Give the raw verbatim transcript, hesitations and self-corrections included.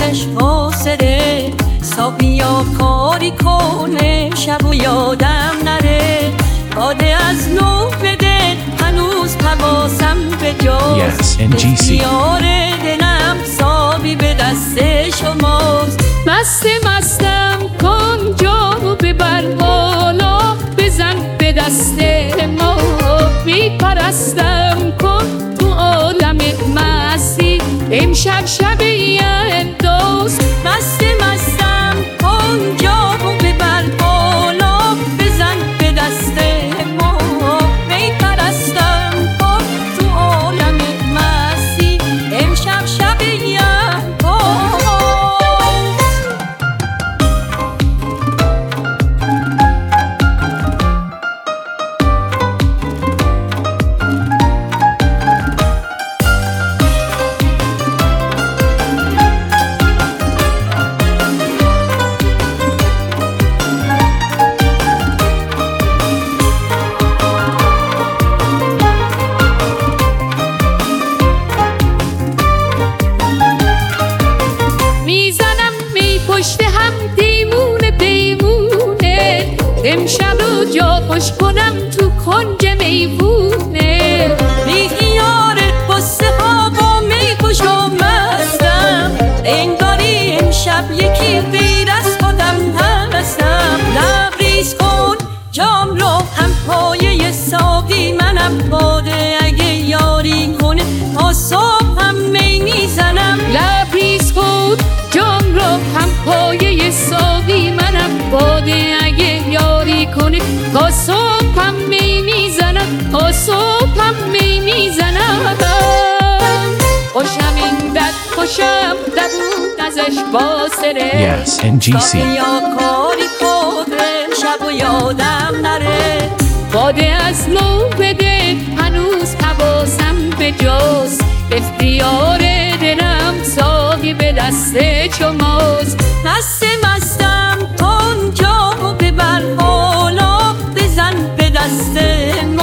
ازش فاصله. ساقیا کاری کنه شب و یادم نره. باده از نو بده هنوز حواسم به جاست. اختیار دلم ساقی به دست شماست. مست مستم کن جامو ببر بالا بزن به دست ما. بی پرستم کن تو عالم مستی امشب شب یلداست. مست مستم کن جامو ببر بالا بزن به دست ما. بی پرستم کن تو عالم مستی امشب شب یلداست. پشت هم دیمونه دیمونه امشب رو جا خوش کنم تو کنج میوونه. بی خیارت بسته ها با می خوش و مستم. انگاری امشب یکی غیر از خودم هستم. لبریز کن جام رو هم پایه ساقی منم. باده اگه یاری کنه تا صبح هم می میزنم. لبریز کن جام رو هم پایه ساقی منم. باده اگه یاری کنه تا صبح هم می میزنم. تا صبح هم می میزنم. خوشم این بد خوشم دبون ازش باصره. Yes, ان جی سی. یا کاری کنه شب و یادم نره. باده از نو بده هنوز حواسم به جاست. اختیار دلم ساقی به دست شماست. مست مستم کن جامو ببر بالا بزن به دست